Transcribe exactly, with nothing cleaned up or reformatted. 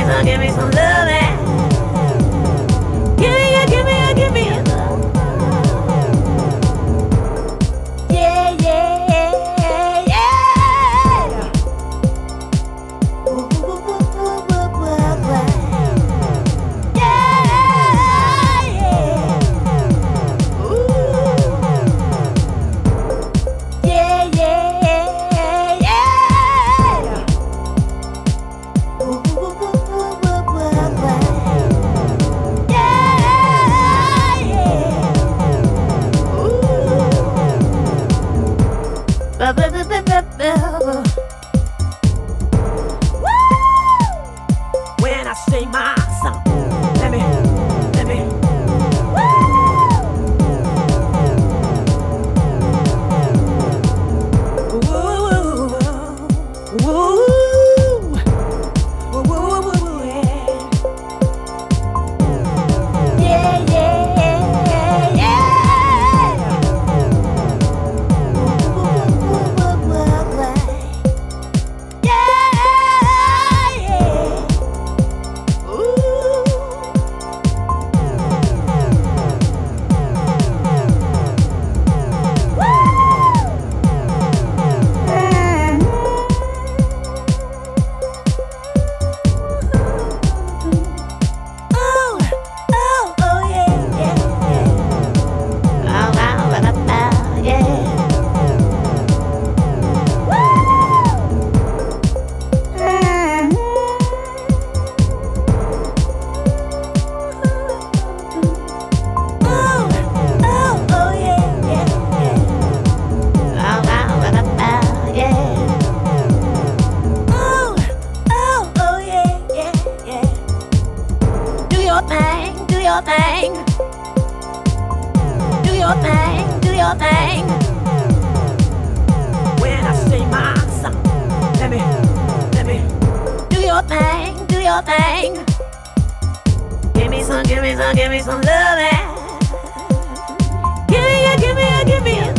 some, give me some loving. Give me a, give me a, give me a. Yeah, yeah, yeah. Ooh, ooh, ooh, ooh, ooh, ooh, ooh. Yeah, yeah. Ooh. Yeah, yeah, yeah. Ooh, ooh, ooh, ooh, ooh, ooh, ooh. Yeah, yeah. Ooh. Ba, ba, ba, ba, ba, ba. Woo! When I sing my song, let me, let me. Woo! Woo, woo, woo, woo, woo, yeah. Yeah, yeah, yeah. Woo, woo, woo, woo, woo, woo. Yeah, yeah. Ooh. Oh, oh, oh, yeah, yeah, yeah. Oh, wow, ba, ba, ba, yeah. Woo! Oh, oh, oh, yeah, yeah, yeah. Oh, wow, ba, ba, ba, yeah. Oh, oh, oh, yeah, yeah, yeah. Do your thing, do your thing. Do your thing, do your thing. When I sing my song, let me, let me. Do your thing, do your thing. Give me some, give me some, give me some loving. Give me a, give me a, give me a.